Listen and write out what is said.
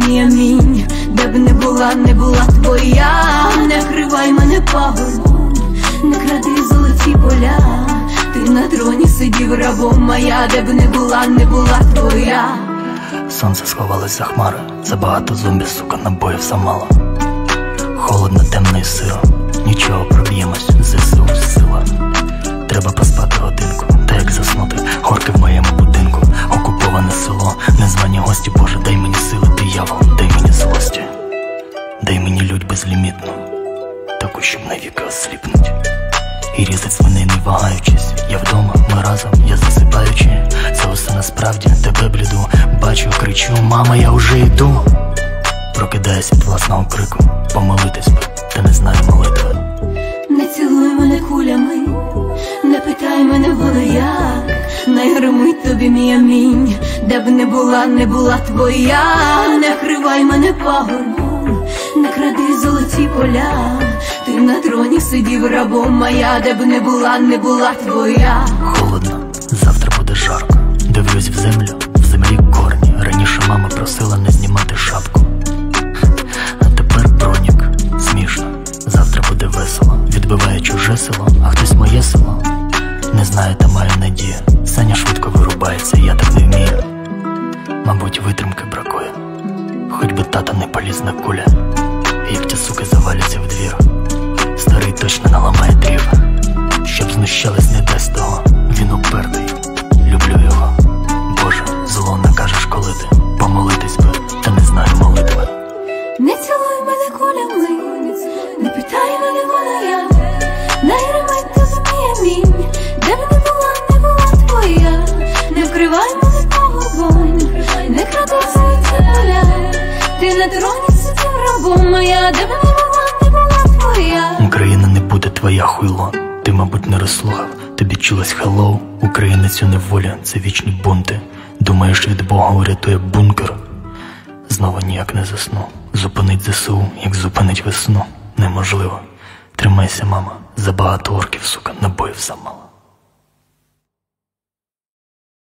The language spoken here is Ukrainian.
мій амінь. Де б не була твоя. Не вкривай мене пагорбом, не кради золоті поля. Ти на троні сидів рабом моя. Де б не була твоя. Сонце сховалось за хмари, забагато зомбі, сука, набоїв замало. Холодно, темно і сиро, нічого, проб'ємось, ЗСУ сила. Треба поспати годинку, та як заснути, горки в моєму будинку. Окуповане село, незвані гості, Боже, дай мені сили, диявол, дай мені злості. Дай мені лють безлімітну, таку, щоб навіки осліпнуть. І різать свиней не вагаючись. Я вдома, ми разом, я засипаючи. Це усе насправді, тебе бліду. Бачу, кричу, мама, я уже йду. Прокидаюсь від власного крику, помолитись би, та не знаю молитви. Не цілуй мене кулями, не питай мене воно як. Не гримить тобі мій амінь. Де б не була твоя. Не вкривай мене пагорбом, не кради золоті поля. Ти на троні сидів рабом моя. Де б не була твоя. Холодно, завтра буде жарко. Дивлюсь в землі корні. Раніше мама просила не знімати шапку, а тепер бронік. Смішно, завтра буде весело. Відбиває чуже село, а хтось моє село. Не знаю, та маю надію. Саня швидко вирубається, я так не вмію. Мабуть, витримки бракує. Хоч би тата не поліз на куля. Як ті суки заваляться в двір. Старий точно наламає дрів. Щоб знущались, не дасть того. Він упертий, люблю його. Боже, зло накажеш, коли ти. Помолитись би, та не знаю молитви. Не цілуй мене кулями, не питай мене воно як. Не гримить тобі мій амінь. Де б не була твоя. Не вкривай мене пагорбом, не кради золоті поля. Ти на троні сидів рабом моя. Де б не була твоя. Україна не буде твоя, хуйло. Ти, мабуть, не розслухав, тобі чулось хеллоу. Українець у неволі, це вічні бунти. Думаєш, від Бога урятує бункер? Знову ніяк не засну. Зупинить ЗСУ, як зупинить весну. Неможливо. Тримайся, мама, забагато орків, сука, набоїв замало.